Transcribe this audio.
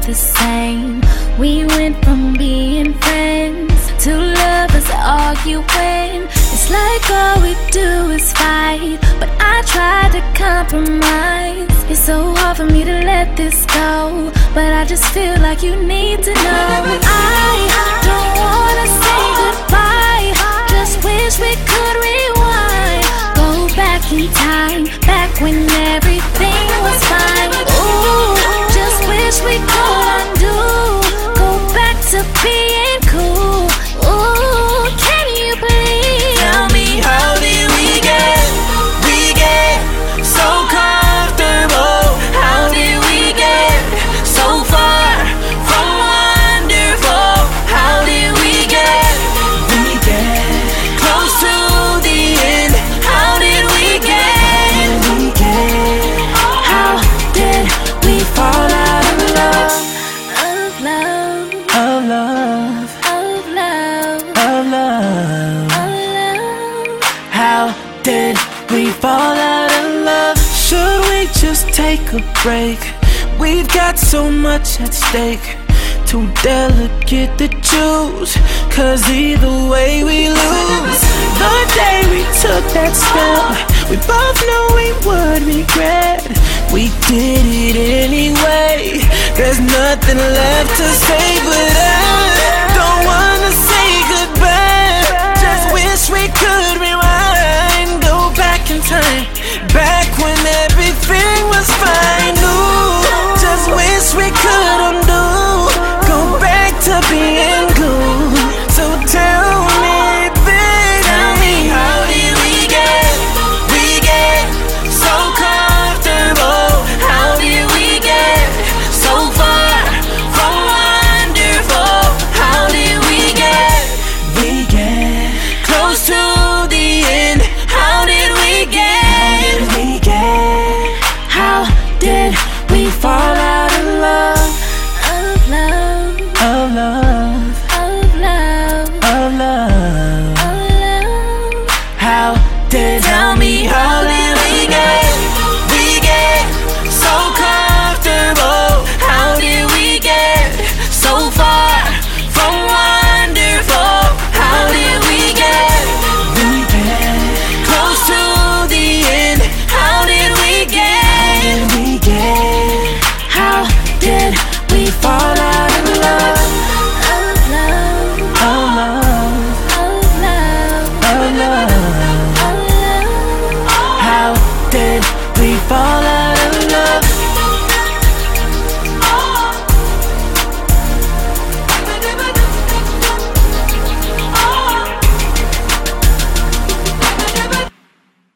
the same. We went from being friends to lovers arguing. It's like all we do is fight, but I try to compromise. It's so hard for me to let this go, but I just feel like you need to know. I don't wanna say goodbye, just wish we could rewind. Go back in time, back when everything was fine. Ooh, just wish we could undo, go back to being cool. Ooh, can you believe? Tell me, how did we get so comfortable? How did we get so far from wonderful? How did we get close to the end? How did we get? How did we fall out of love? Of love, Of love, of love, of love. of love. How did we fall out of love? Should we just take a break? We've got so much at stake, too delicate to choose, 'cause either way we lose. The day we took that step, we both knew we would regret. We did it anyway, there's nothing left to say, but I don't wanna say goodbye. Just wish we could rewind, go back in time, back when everything was fine. Ooh, just wish we could undo, go back to being cool. So tell me, baby, how did we get so comfortable? How did we get so far from wonderful? How did we get close to the end? How did we get? How did we fall out of love? Of love, Of love.